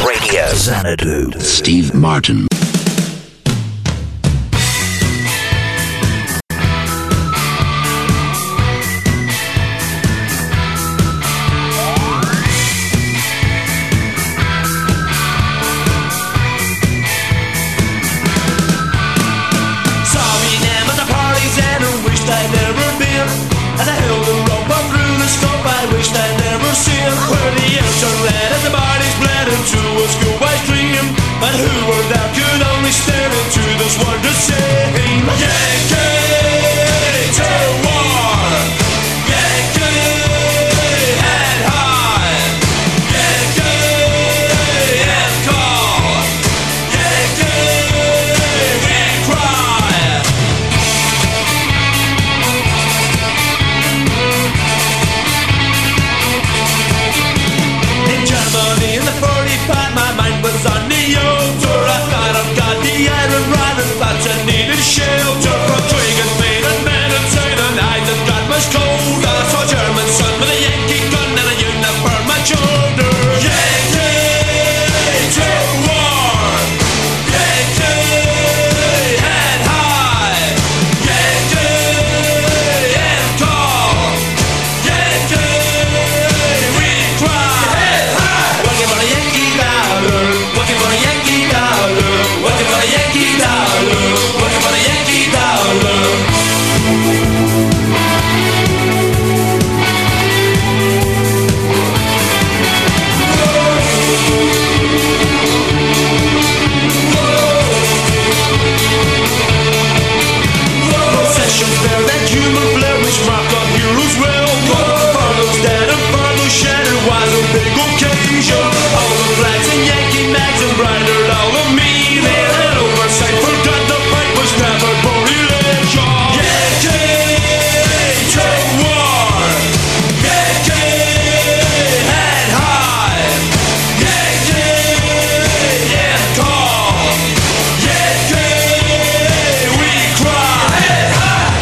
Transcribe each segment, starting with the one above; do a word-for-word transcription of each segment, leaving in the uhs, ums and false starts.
Radio. Xanadu. Steve Martin. But who were there could only stare into this world the same. Yankee to war, Yankee head high, Yankee and call, Yankee we cry. In Germany in the forty-five, my mind was on the Yoder. I thought I've got the iron rod and thoughts I needed shelter from Trigan, Spain and Medicine. And I that got much colder. I saw a German son with a Yankee gun and a uniform on shoulder. Yankee to war, Yankee head high, Yankee and call, Yankee we cry. Head high, working for a Yankee dollar, working for a Yankee dollar, working for a Yankee dollar, working for a Yankee dollar. Processions bear that human flair which mark our heroes well. For those dead and for those shattered was a big occasion. All the flags and Yankee mags embroidered all of me. They had oversight, forgot the fight was never for election. Yankee to war, Yankee head high, Yankee and call, Yankee we cry. Head high.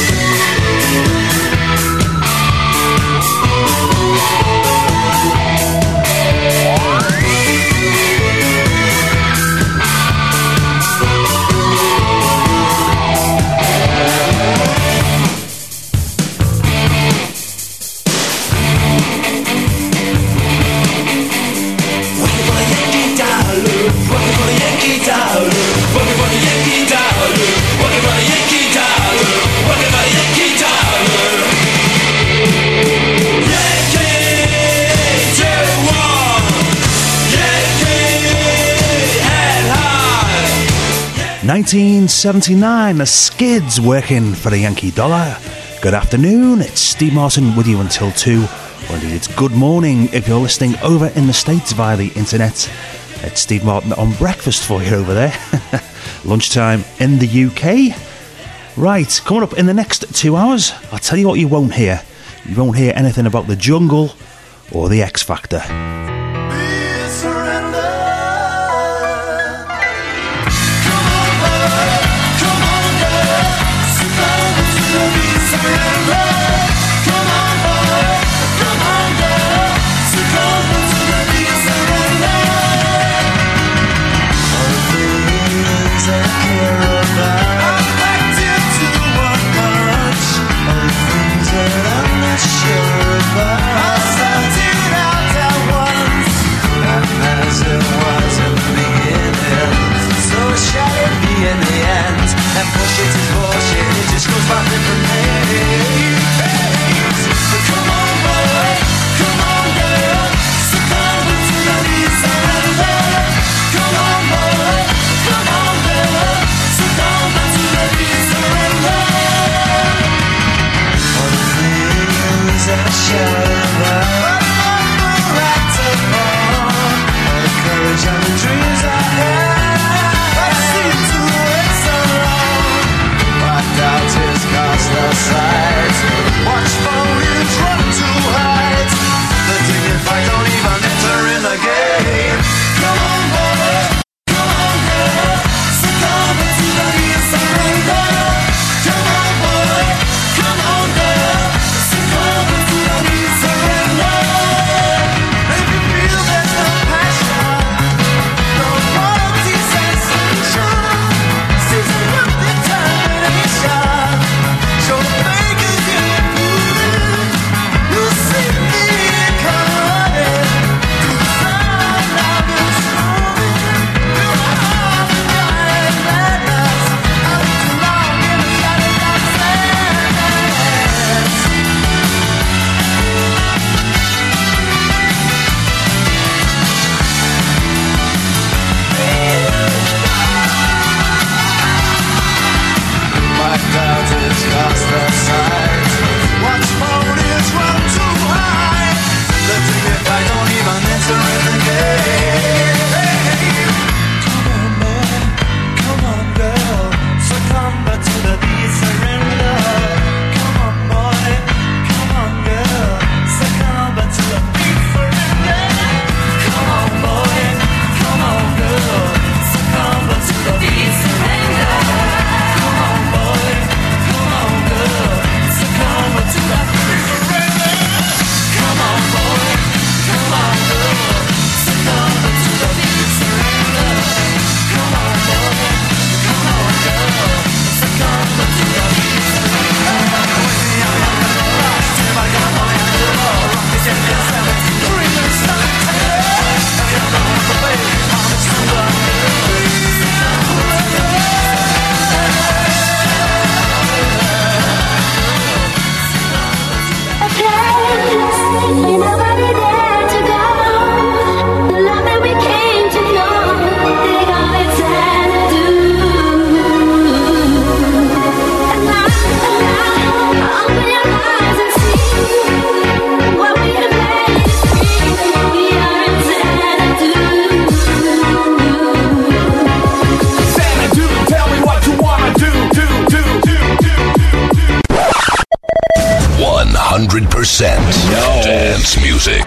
Working for the Yankee dollar, working for the Yankee dollar, working for the Yankee dollar, working for the Yankee dollar, working for the Yankee dollar. Yankee to war, Yankee head high. nineteen seventy-nine, the Skids working for the Yankee dollar. Good afternoon, it's Steve Martin with you until two. Or indeed, it's good morning if you're listening over in the States via the internet. It's Steve Martin on breakfast for you over there. Lunchtime in the U K. Right, coming up in the next two hours, I'll tell you what you won't hear. You won't hear anything about the jungle or the X Factor. In the end, and push it and push it, it just goes back from there. hundred percent dance music.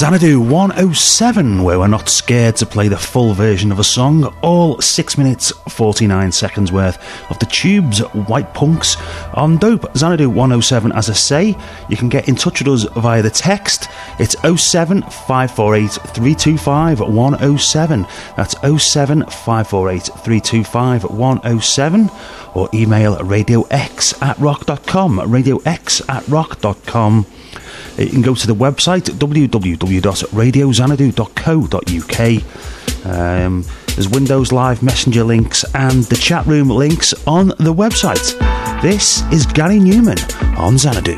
Xanadu one oh seven, where we're not scared to play the full version of a song, all six minutes forty-nine seconds worth of the Tubes' White Punks on Dope. Xanadu one oh seven, as I say, you can get in touch with us via the text. It's oh seven five four eight three two five one oh seven. That's oh seven five four eight three two five one oh seven. Or email radiox at rock dot com, radiox at rock dot com. You can go to the website w w w dot radio xanadu dot co dot u k. Um, there's Windows Live Messenger links and the chat room links on the website. This is Gary Newman on Xanadu.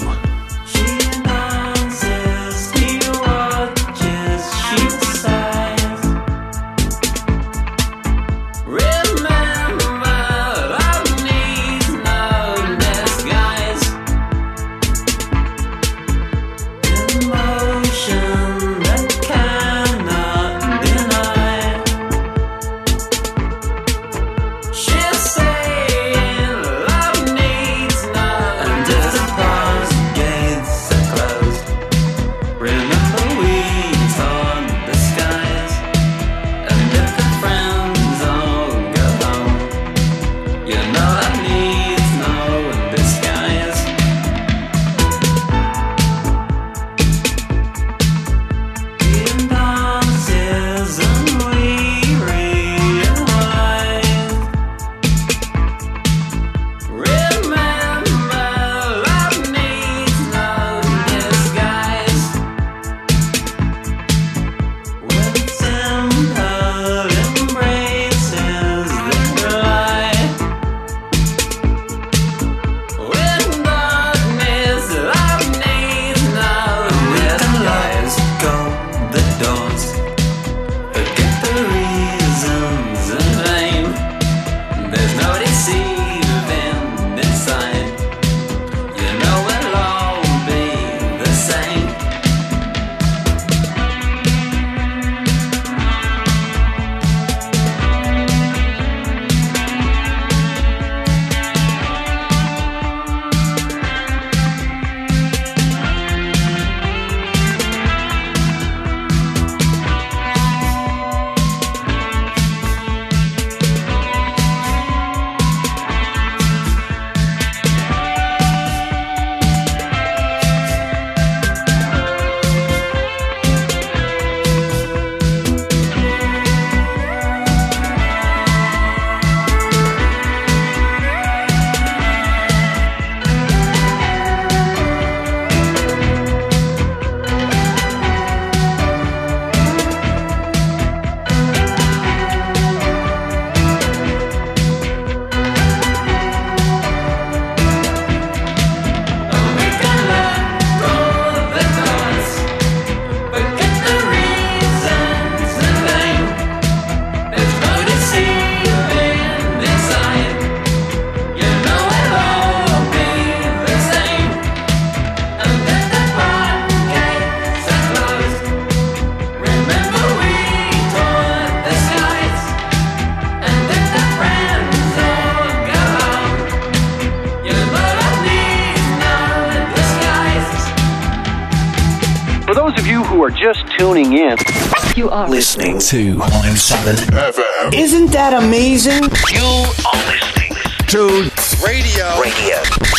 Just tuning in. You are listening to one oh seven F M. Isn't that amazing? You are listening to Radio Radio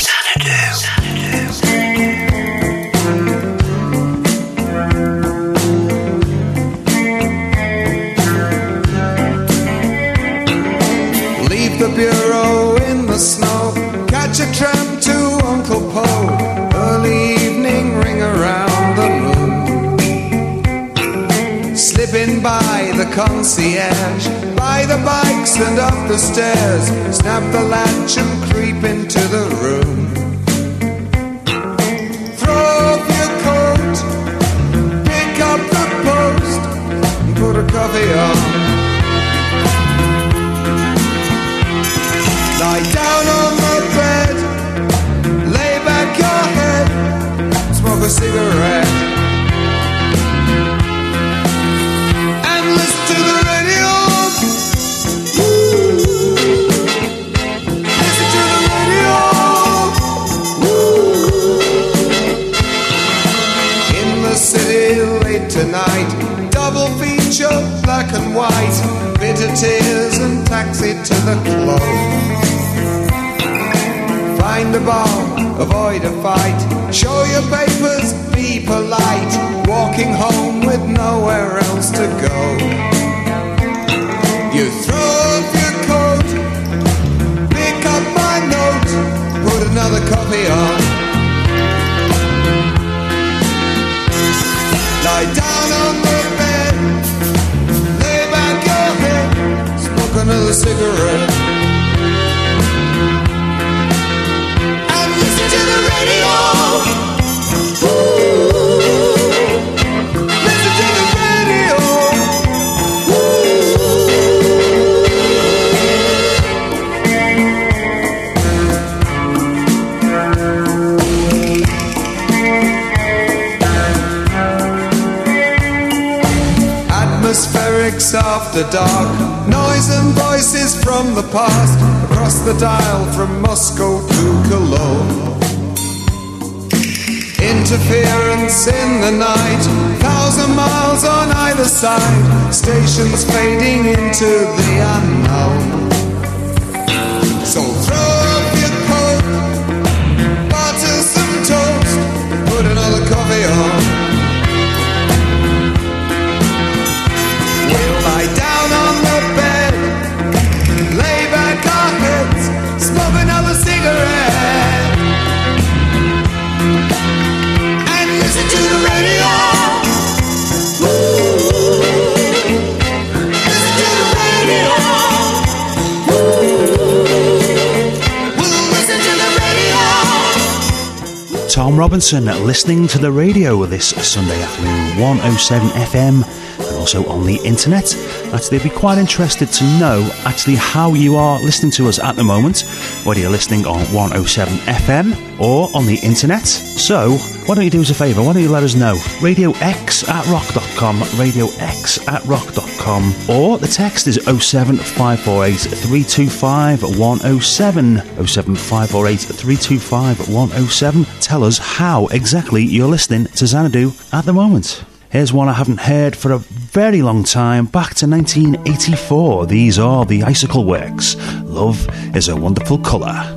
Xanadu. Leave the bureau in the snow, catch a tram to Uncle Poe, early evening ring around the moon. Slipping by the concierge, by the bikes and up the stairs, snap the latch and creep into the room. Throw off your coat, pick up the post, and put a coffee on. Lie down on the bed, lay back your head, smoke a cigarette. Listen to the radio. tonight. Double feature, black and white. Bitter tears and taxi to the club. Find a bar, avoid a fight. Show your papers, be polite. Walking home with nowhere else to go. You throw off your coat, pick up my note, put another copy on. Lie down on the bed, lay back your head, smoke another cigarette. And listen to the radio. Listen to the radio. Atmospherics after dark, noise and voices from the past, across the dial from Moscow to Cologne. Interference in the night, thousand miles on either side, stations fading into the unknown. So throw up your coat, butter some toast, put another coffee on. We'll lie down on the bed, lay back our heads, smoke another cigarette, and listen to the radio. Listen to the radio. We'll listen to the radio. Tom Robinson listening to the radio this Sunday afternoon, one oh seven F M. Also on the internet. Actually, I'd be quite interested to know actually how you are listening to us at the moment, whether you're listening on one oh seven F M or on the internet. So why don't you do us a favour, why don't you let us know? Radio X at rock dot com, Radio X at rock dot com, or the text is oh seven five four eight three two five one oh seven, oh seven five four eight three two five one oh seven. Tell us how exactly you're listening to Xanadu at the moment. Here's one I haven't heard for a very long time, back to nineteen eighty-four. These are the Icicle Works. Love is a Wonderful Colour.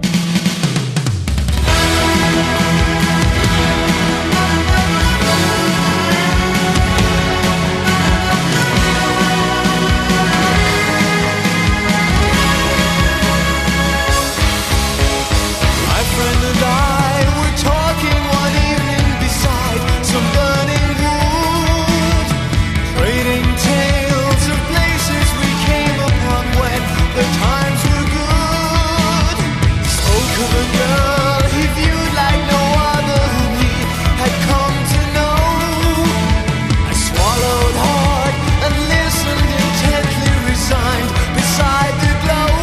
Times were good. Spoke of a girl he viewed like no other whom he had come to know. I swallowed hard and listened intently, resigned beside the glow.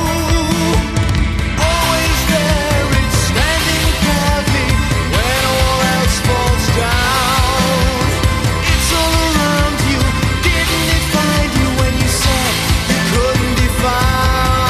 Always there, it's standing proudly when all else falls down. It's all around you. Didn't it find you when you said you couldn't be found?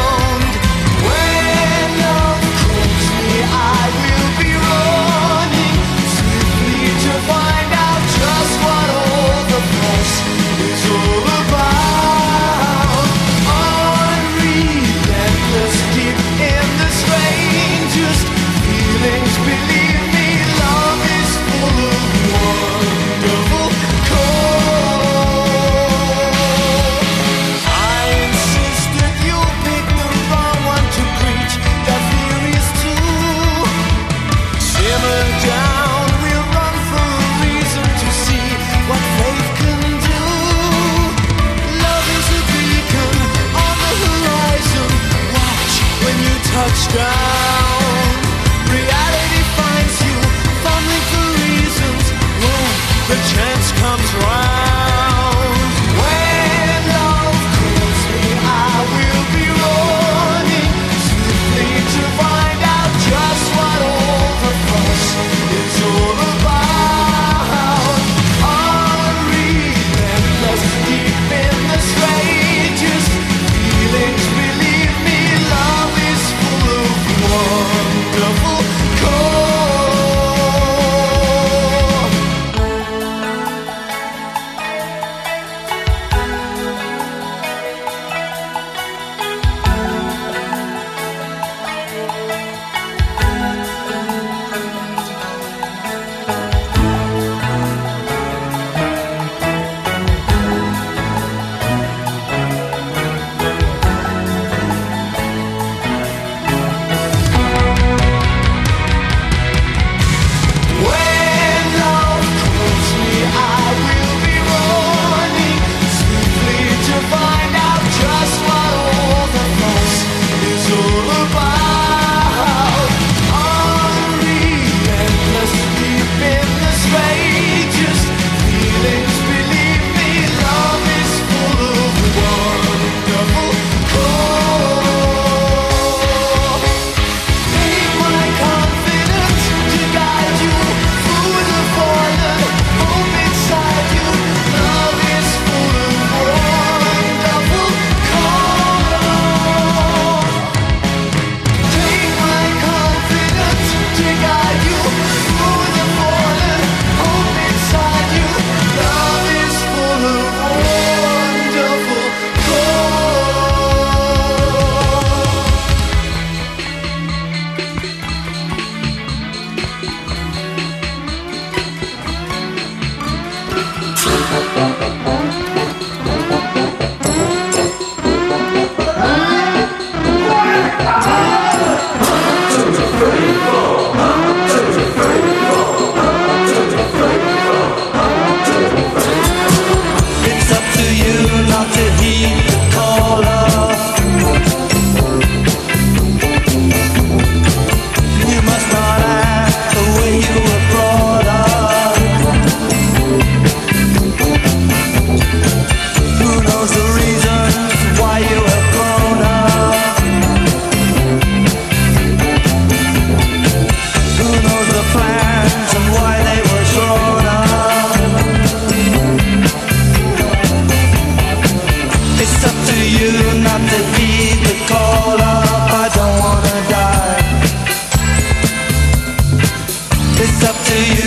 Touchdown. Reality finds you fumbling for reasons. When the chance comes round, when love calls me, I will be running swiftly to find out just what all the fuss is all about. Unrelentless, deep in the strangest feelings. Believe me, love is wonderful core.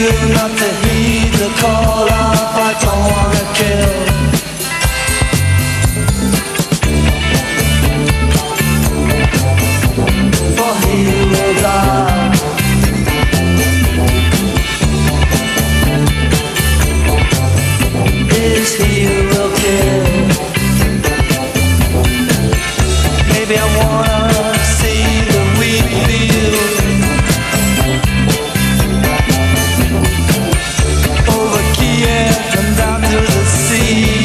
you not to heed the call up. I don't wanna kill. For he will die. Is he who will kill? Maybe I wanna see the wheat field over Kiev and down to the sea.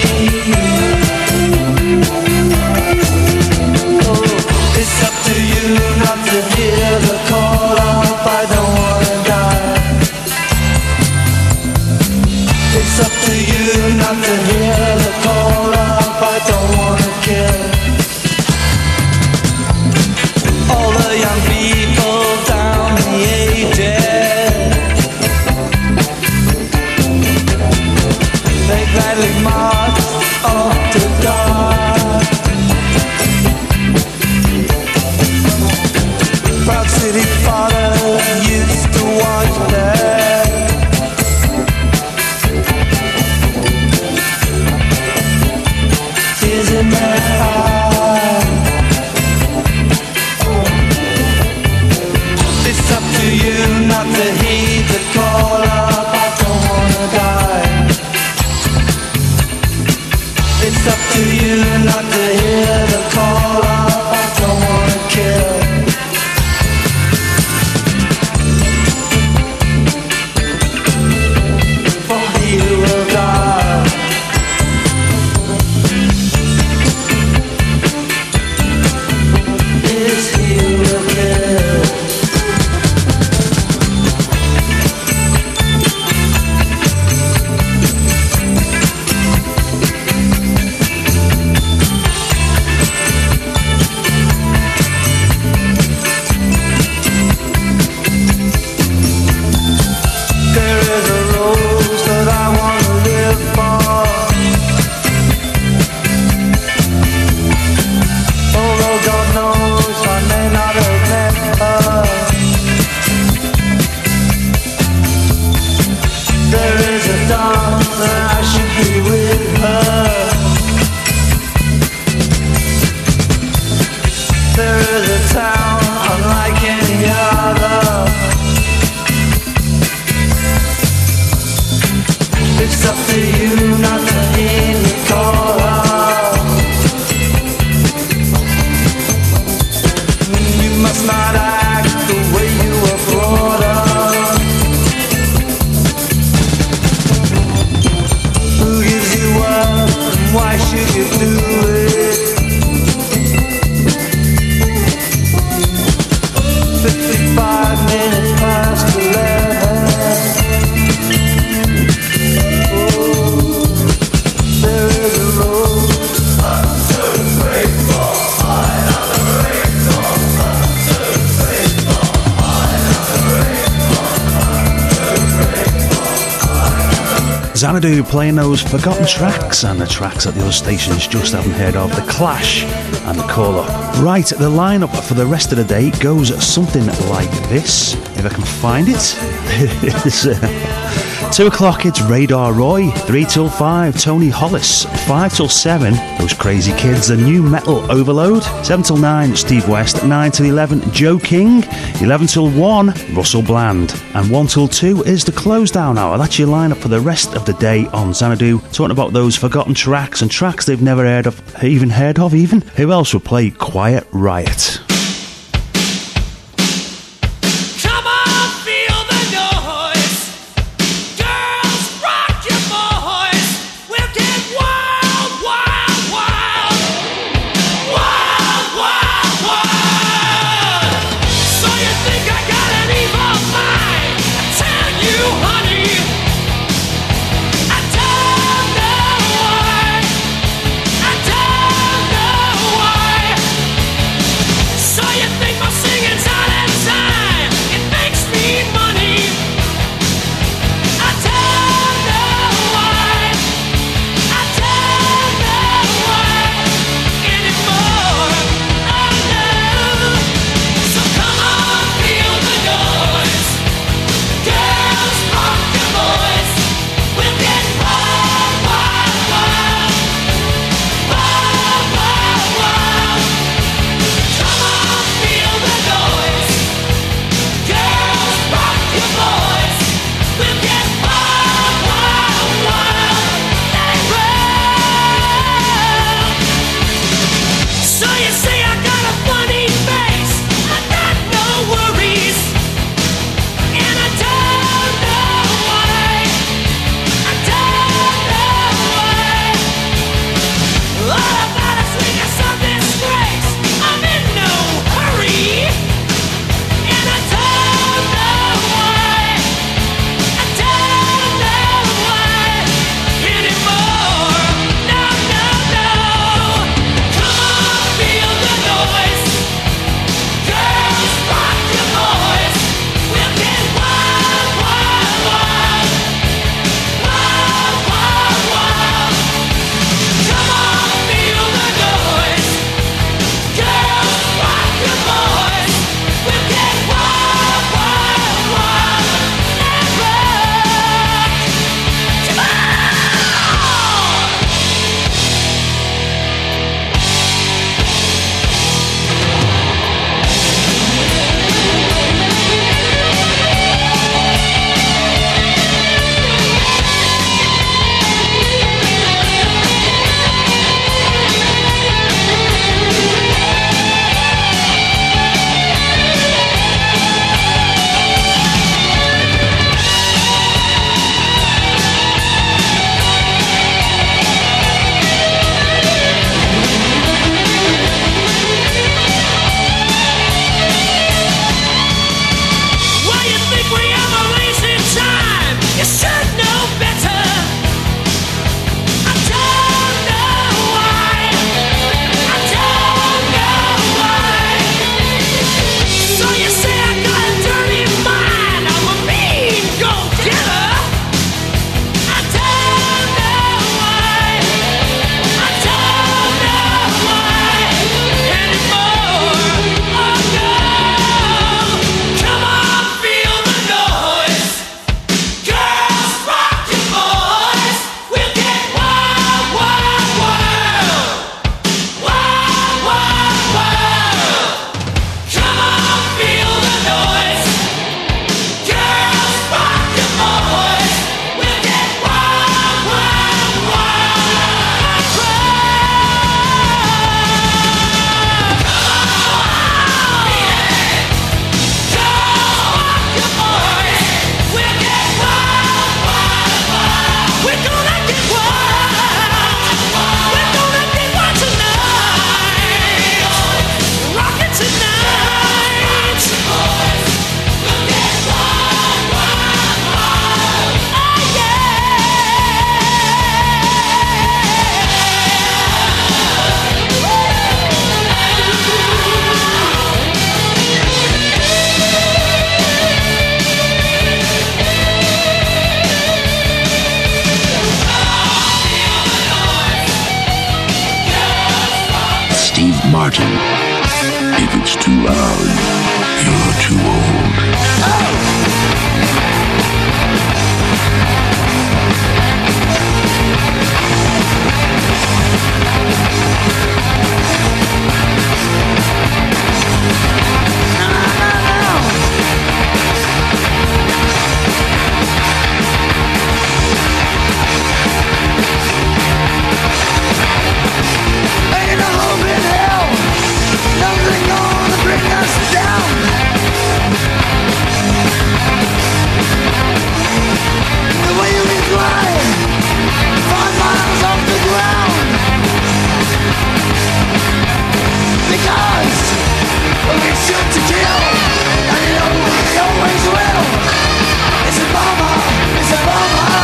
Oh, it's up to you not to hear the call up. I don't wanna die. It's up to you not to hear the call up. I don't wanna kill. All the young people down the ages, they gladly march off to die. Proud city fathers used to watch them. Tears in their eyes. It's up to you not to heed the call up. I don't wanna die. It's up to you not to hear the call up. I don't wanna kill. For he will die. Is he who will kill? There is a rose that I want to live for. Although God knows I may not have met her. There is a dance that I should be with her. There is a town unlike any other. It's up to you not to heed the call up. You must not act the way you were brought up. Who gives you up and why should you do it? Fifty-five minutes past eleven. There is a road. One, two, three, four, five, another eight, four, one, two, three, four, five, another eight, four, one, two, three, four, five. Xanadu playing those forgotten tracks and the tracks that the other stations just haven't heard of. The Clash and the Call Up. Right, the lineup for the rest of the day goes something like this. If I can find it. It's, uh, Two o'clock, it's Radar Roy. Three till five, Tony Hollis. Five till seven, those crazy kids, the new metal overload. Seven till nine, Steve West. Nine till eleven, Joe King. Eleven till one, Russell Bland. And one till two is the close down hour. That's your lineup for the rest of the day on Xanadu. Talking about those forgotten tracks and tracks they've never heard of, even heard of even. Who else would play Quiet Riot? Martin. If it's too loud, you're too old. Ain't a hope in hell, nothing gonna bring us down. The way we fly, five miles off the ground. Because we shoot to kill, and you know we always will. It's a bomber, it's a bomber.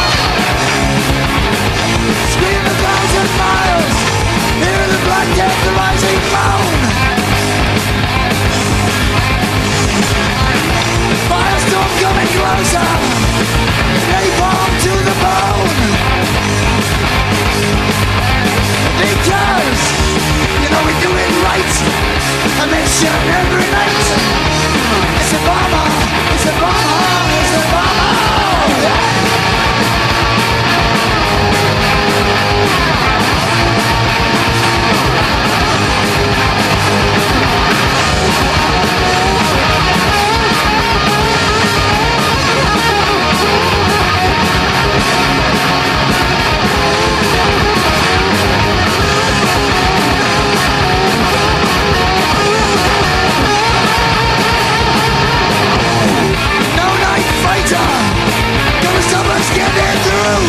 Scream a thousand miles, hear the black death rising moan. Firestorm coming closer, napalm to the bone. Because, you know we do it right, a mission every night. It's a bomber, it's a bomber, it's a bomber. Yeah. No night fighter, gonna stop us getting through.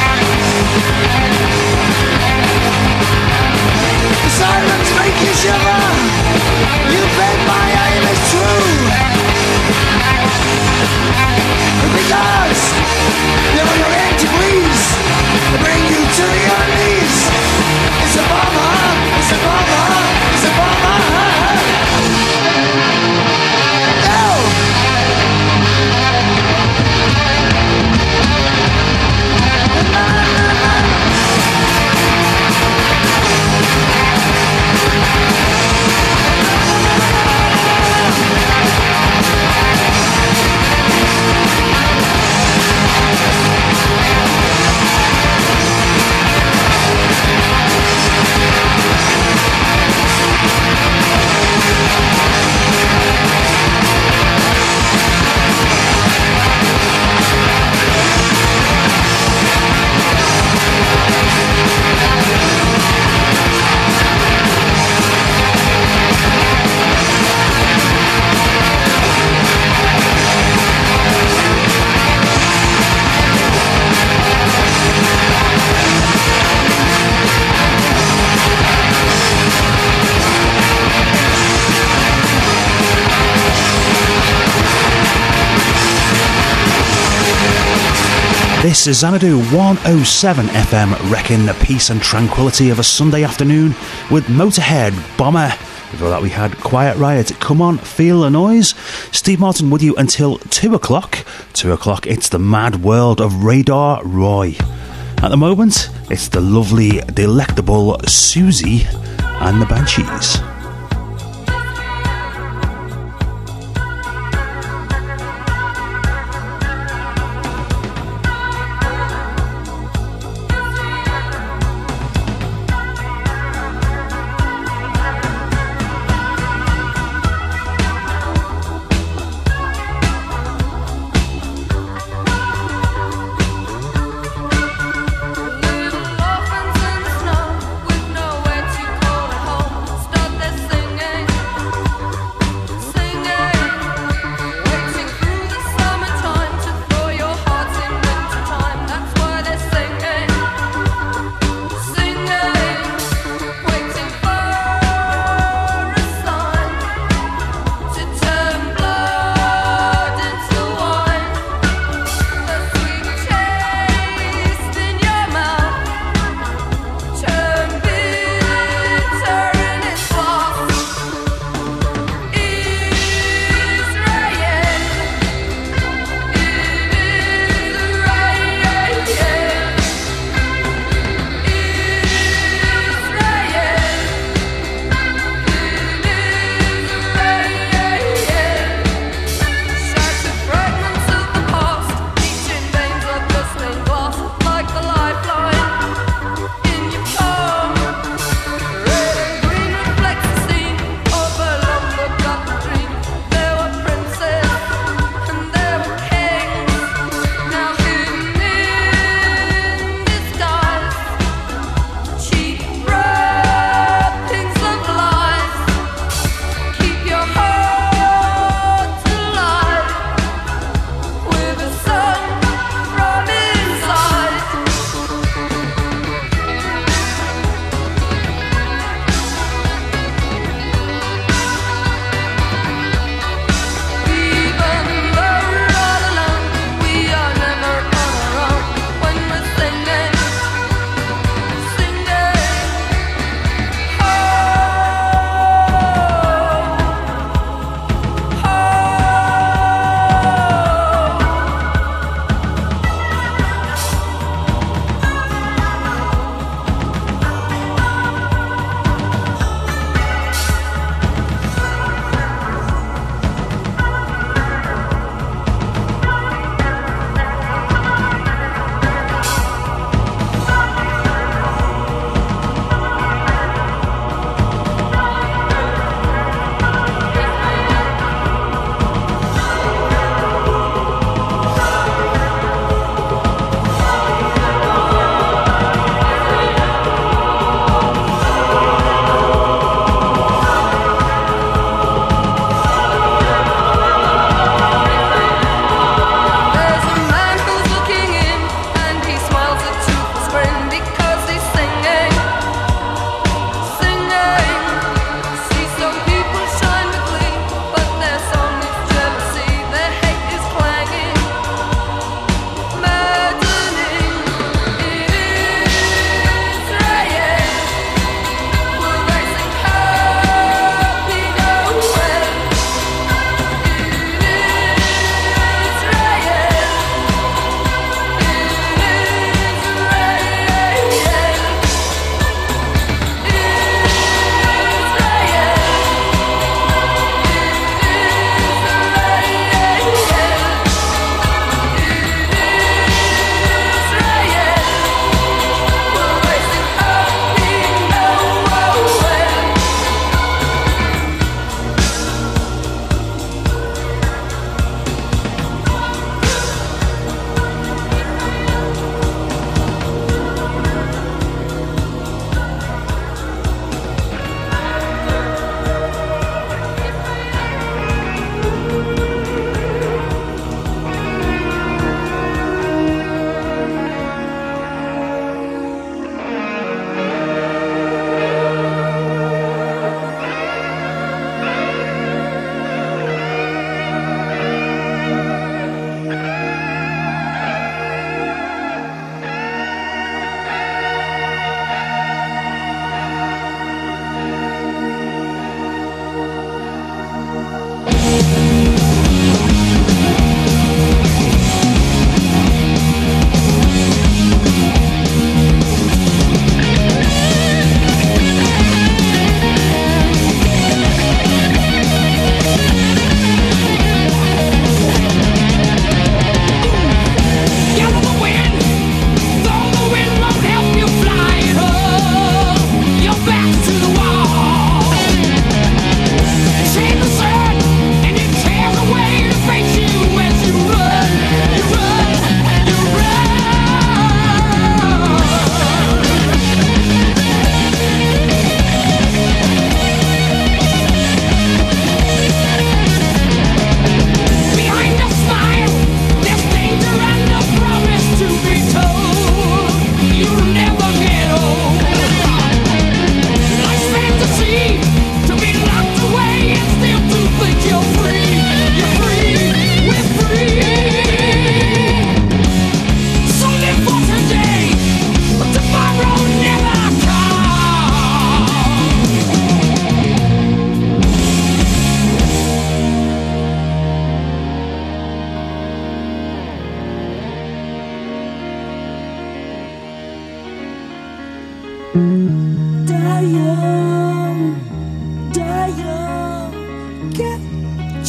The sirens make you shiver, you bet my aim is true. Because you're your end to please, bring you to your knees. It's a bomber, it's a bomber, it's a bomber. No! This is Xanadu one oh seven F M, wrecking the peace and tranquility of a Sunday afternoon with Motorhead, Bomber. Before that we had Quiet Riot, Come On, Feel the Noise. Steve Martin with you until two o'clock. two o'clock, it's the mad world of Radar Roy. At the moment, it's the lovely, delectable Susie and the Banshees. Orphans in the snow with nowhere to call a home. Stop their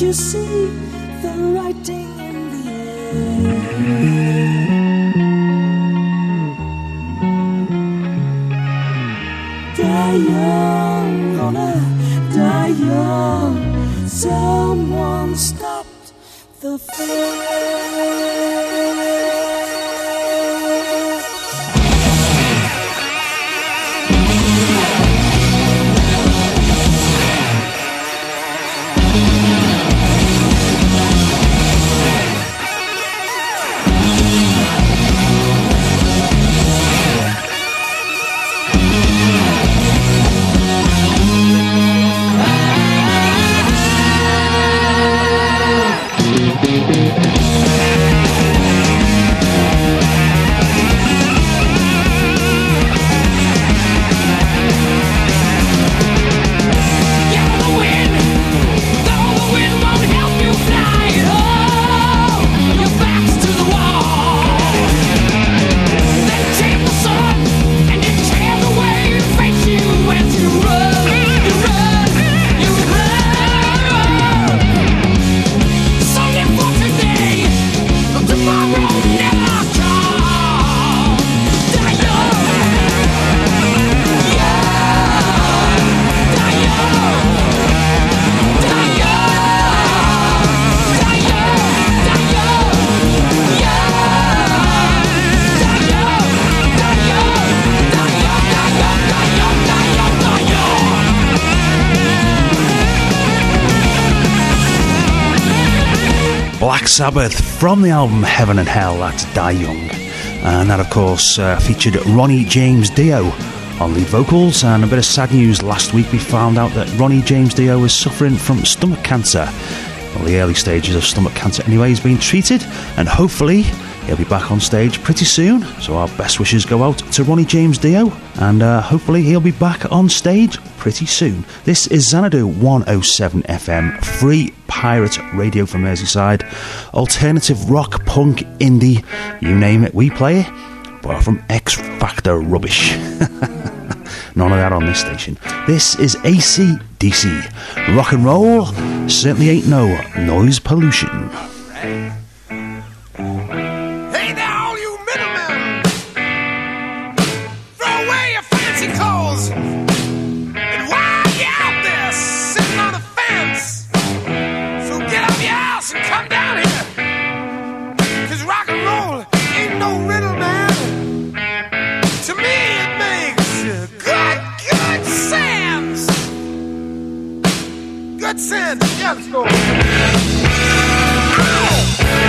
you see the writing in the air? Die young, gonna die young. Someone stopped the fear. Black Sabbath from the album Heaven and Hell, that's Die Young. And that, of course, uh, featured Ronnie James Dio on lead vocals. And a bit of sad news, last week we found out that Ronnie James Dio is suffering from stomach cancer. Well, the early stages of stomach cancer anyway. He's been treated, and hopefully he'll be back on stage pretty soon. So our best wishes go out to Ronnie James Dio, and uh, hopefully he'll be back on stage pretty soon. This is Xanadu one oh seven F M, free pirate radio from Merseyside. Alternative rock, punk, indie, you name it, we play it. Apart from X Factor rubbish. None of that on this station. This is A C D C. Rock and roll certainly ain't no noise pollution. Hey there, all you middlemen! Throw away your fancy clothes! And while you're out there sitting on the fence, so get up your ass and come down here! Cause rock and roll ain't no riddle, man! To me it makes good, good sense! Good sense! Yeah, let's go! Ow!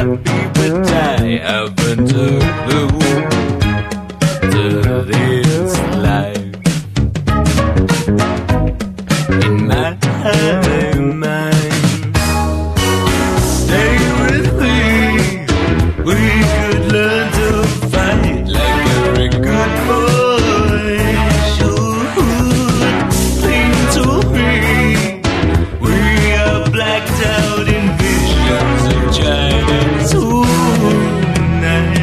happy, but I haven't a clue to this life. In my mind, stay with me. We could learn to fight like a very good boy should. Cling to me. We are blacked out in visions of China tonight.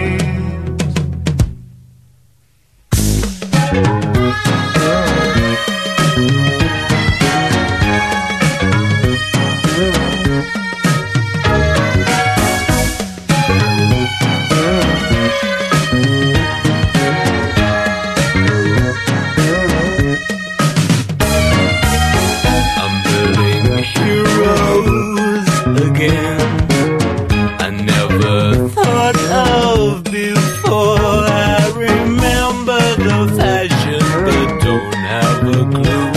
I'm building heroes again I never thought of before. I remember the fashion but don't have a clue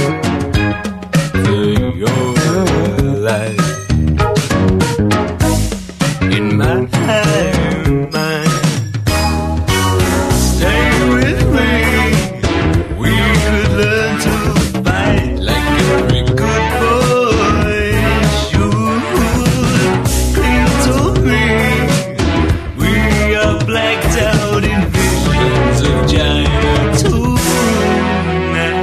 to your life. In my mind, stay with me. We could learn to fight like a very good boy should. Cling to me. We are blacked out in visions of China tonight.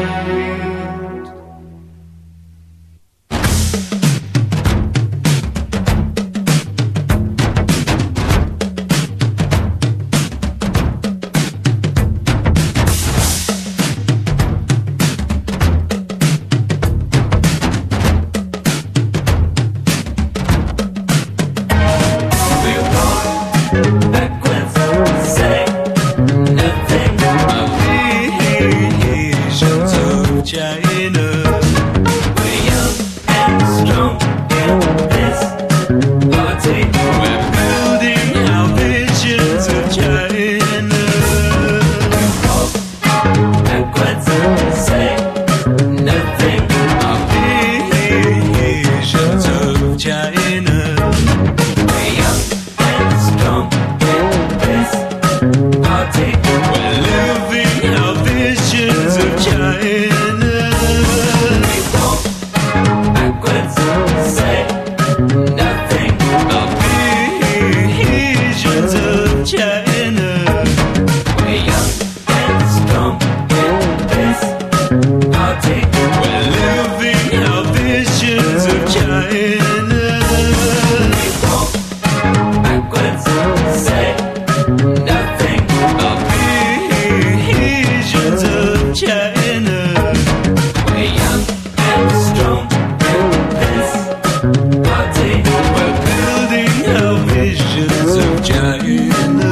We're going backwards, say nothing of visions of China. We're young and strong in this party. We're building our visions of China. Walk backwards, say nothing of visions of China. We're young and strong in this party. We're living our visions of China. We walk backwards, say nothing of visions of China. We're young and strong in this party. We're living our visions of China. We walk backwards, say nothing of visions of China. We're young and strong in this party. We're building our visions of China.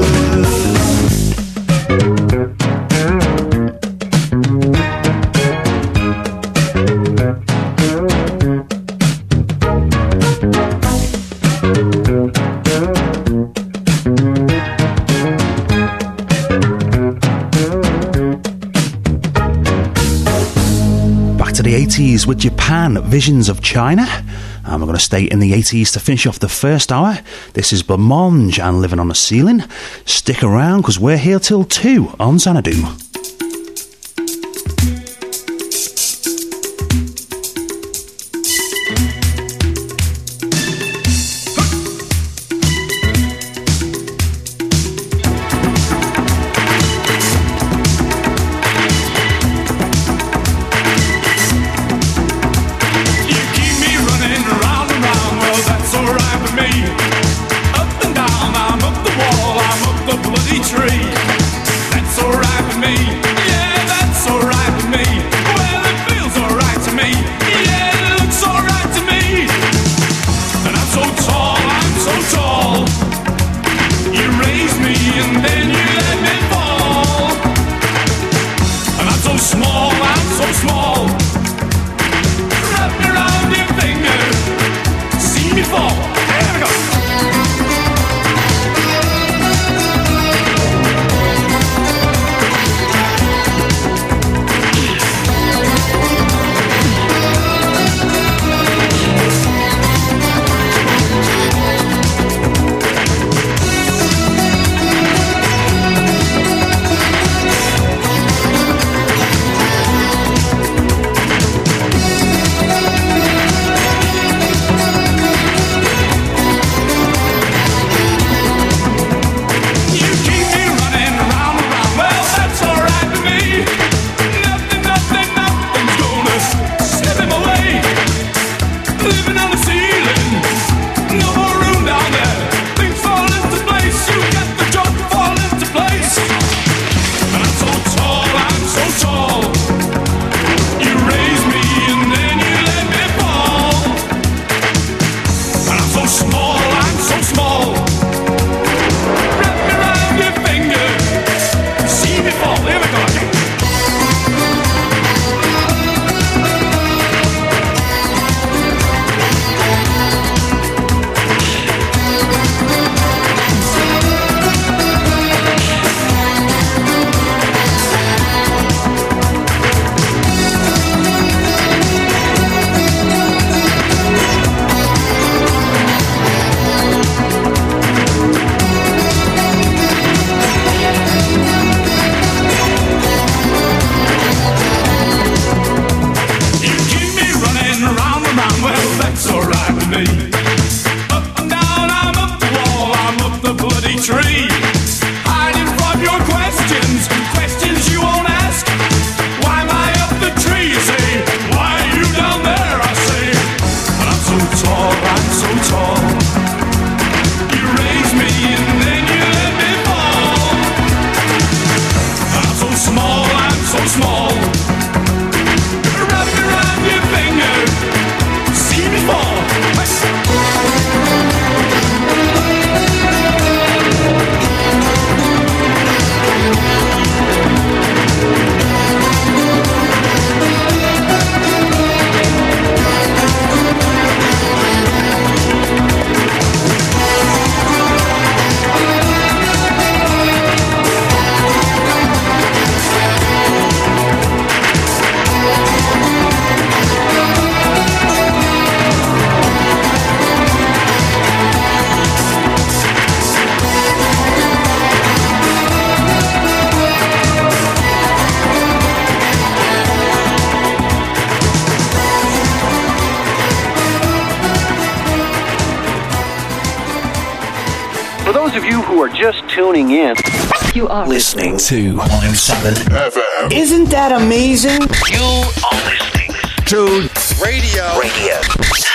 Back to the eighties with Japan, Visions of China. And we're going to stay in the eighties to finish off the first hour. This is Blancmange and Living on a Ceiling. Stick around because we're here till two on Xanadu. You keep me running round and round, well that's alright with me. Up and down, I'm up the wall, I'm up the bloody tree. That's alright with me. For those of you who are just tuning in, You are Listening to one oh seven F M. Isn't that amazing? You are listening to Radio. Radio.